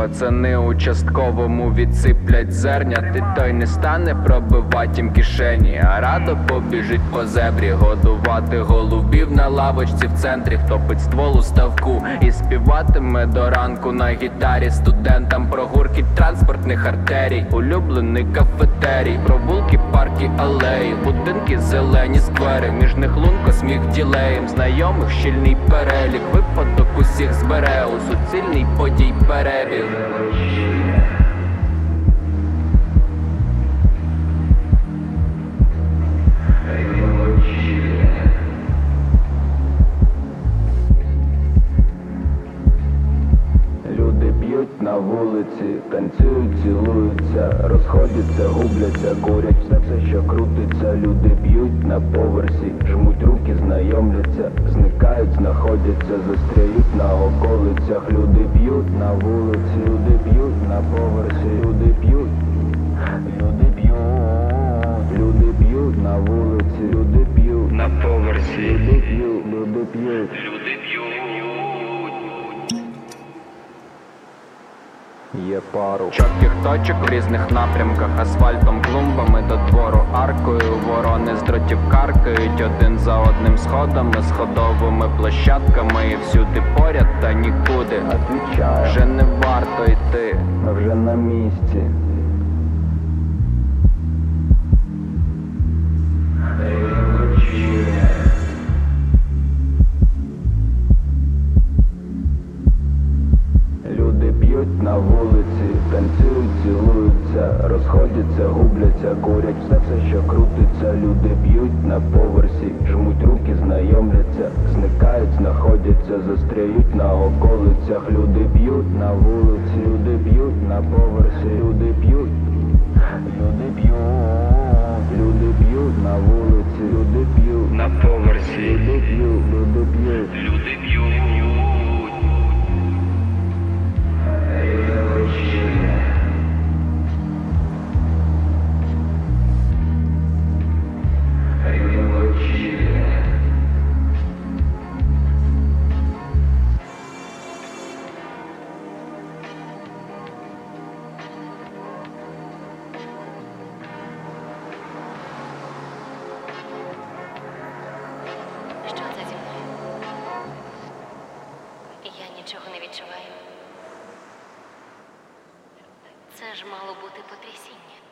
Пацани участковому відсиплять зерня, ти той не стане пробивать їм кишені, а радо побіжить по зебрі, годувати голубів на лавочці в центрі. Хтопить ствол у ставку і співатиме до ранку на гітарі студентам про гуркіт транспортних артерій. Улюблений кафетерій, провулки, парки, алеї, будинки, зелені сквери, між них лунко, сміх ділеєм, знайомих щільний перелік, випадок усіх збере у суцільний подій перебіг. Люди п'ють на вулиці, танцюють, цілуються, розходяться, губляться, курять все, що крутиться. Люди п'ють на поверсі, жмуть руки, знайомляться, зникають, знаходяться, застряють на околицях. Люди п'ють на вулиці, люди п'ють на поверсі, люди п'ють, люди п'ють, люди п'ють на вулиці, люди п'ють на поверсі, люди п'ють, люди п'ють, люди п'ють. Є пару чітких точок в різних напрямках, асфальтом, клумбами до двору, аркою. Ворони з дротів каркають один за одним сходами, сходовими площадками, і всюди поряд та нікуди. Отвічаю, вже не варто йти, ми вже на місці. Люди п'ють на вулиці, танцюють, цілуються, розходяться, губляться, курять все, що крутиться. Люди п'ють на поверсі, жмуть руки, знайомляться, зникають, знаходяться, застряють на околицях. Люди п'ють на вулиці, люди п'ють на поверсі, люди п'ють, люди п'ють, люди п'ють на вулиці, люди п'ють на поверсі, люди п'ють, люди п'ють, люди п'ють. Що це зі мною? Я нічого не відчуваю. Це ж мало бути потрясіння.